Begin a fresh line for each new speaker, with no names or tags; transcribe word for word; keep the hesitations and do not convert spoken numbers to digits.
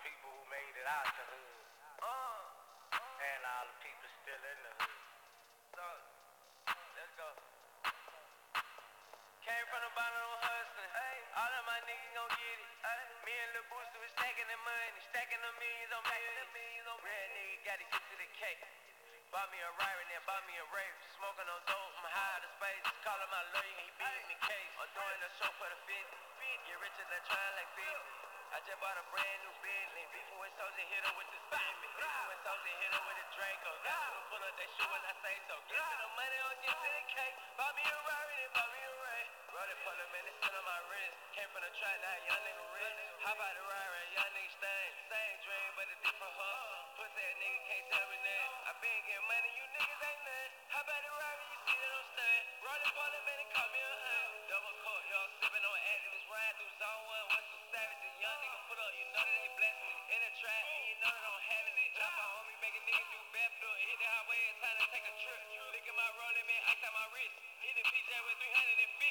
people who made it out the hood. Uh, and all the people still in the hood. So, let's go. Came from the bottom hustling. All of my niggas gon' get it. Me and Lil Booster was stacking the money, stacking the millions on millions. Real nigga gotta get to the cake. Bought me a Rari, then bought me a Raver. Smoking on dope, I'm high out of space. Calling my lawyer, he beating the case. I'm doing a show for the fifty. Get rich as I try like fifty. I just bought a brand new Bentley. Beefing with Soulja, hit her with the Stimmy. Beefing with Soulja, hit her with the Draco. Got to pull up that shoe when I say so. Get to the money or get to the cake. Bought me a Rari, then bought me a Ray. Rollin' pull up and it's still on my wrist. Came from the trap, now young nigga rich. Hop out the Rari, young nigga stain. Same dream, but a different hustle. Pussy that nigga can't tell me that. I been getting money, you niggas ain't nothing. Hop out the Rari, you see that I'm staying. Rollin' pull up and it caught me a hunt. Double coat, y'all sippin' on activists. Ride through zone one, what's some savage? The young nigga pull up, you know that they bless me. In the trap, and you know that I'm having it. Chop on homie, make a nigga do backflip. Hit the highway, it's time to take a trip. Look at my rollin', man, ice out my wrist. Hit the P J with three hundred fifty.